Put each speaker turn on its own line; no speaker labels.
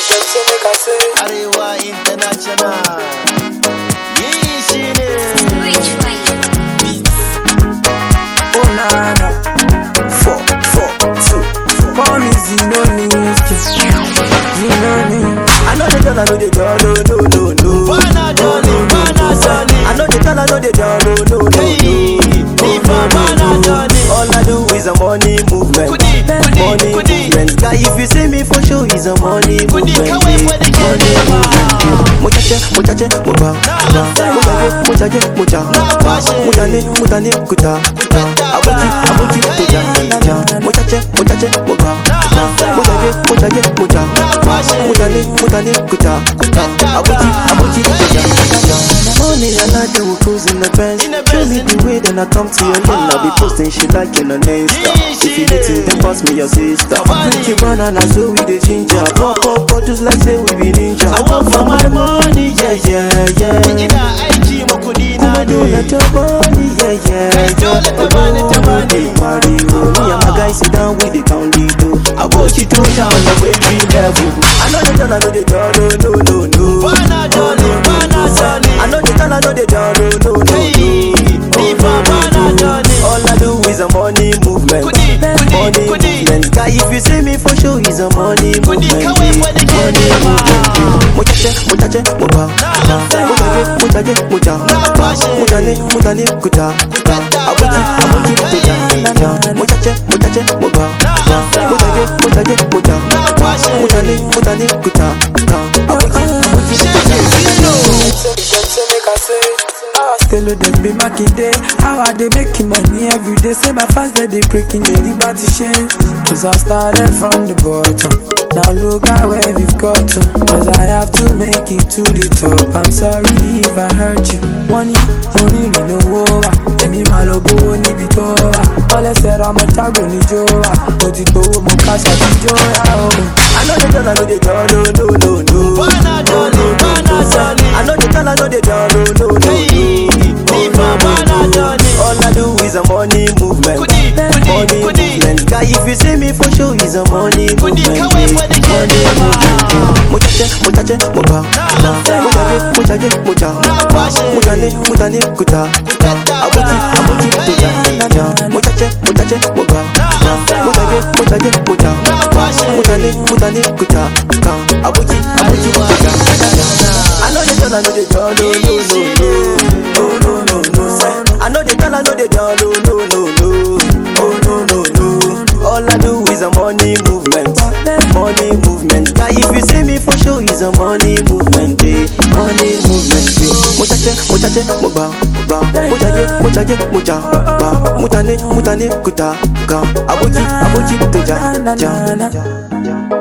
Arewa International. Yeah, she is.
Oh na na, 4, 4, 2. Call me Zinoni, Zinoni. I know the girl, I know the girl, no.
Bana Johnny, Bana Johnny.
I know the girl, I know the girl, no.
Bana Johnny.
All I do is a money movement. Money movement. Guy, if you see me for sure, is a money movement. Muchache, muba. Muchache, mutane, kuta. Abuji, kuta. Muchache, muba. Muchache, mutane, kuta. Abuji, kuta. Money and I do cruising the Benz. Show me the way, then I come to your lane. I'll be posting shit like in an Insta. If you dating, then pass me your sister. Pretty banana, so we the ginger. Pop, just like say we be ninja.
I want for my money,
yeah.
Kuma
dole ta bani, yeah. Mario, me and my guys sit down with the county too. I go to down the way we level. I know the girl, I know the girl, no.
Bana Johnny, Bana Johnny.
I know the girl, I know the girl, no.
Bana Johnny.
All I do is a money movement. Money movement. Guy, if you see me for sure, is a money movement. Muchache, muba. Muchache, mutane, kuta. Abuji, kuta. Muchache, muba. Muchache, mutane, kuta. Abuji, Still them be making day. How are they making money every day? Say my fans that they breaking the liberty chains. Cause I started from the bottom. Now look at where we've got to. Cause I have to make it to the top. I'm sorry if I hurt you. Money, no over. Me malobo ni bitoa. All I said I'm a tago ni joa. But it go mo casa ni joa. I know the girl, I know the girl, no.
Bana Johnny, Bana Johnny.
I know the girl, I know the girl, no.
Bana Johnny.
All I do is a money movement. Money movement. Guy, if you see me for sure, is a money movement. Muchache, muba. Muchache, mutane, kuta. Abuji, kuta. Muchache, muba. Muchache, mutane, kuta. Abuji, kuta. I know the girl, I know the girl, no. I know the girl, I know the girl, no. All I do is a money movement. Money movement. Guy, if you see me for sure, is a money movement. Money movement. Muchache, muba. Muchache, mutane, kuta. Abuji, kuta.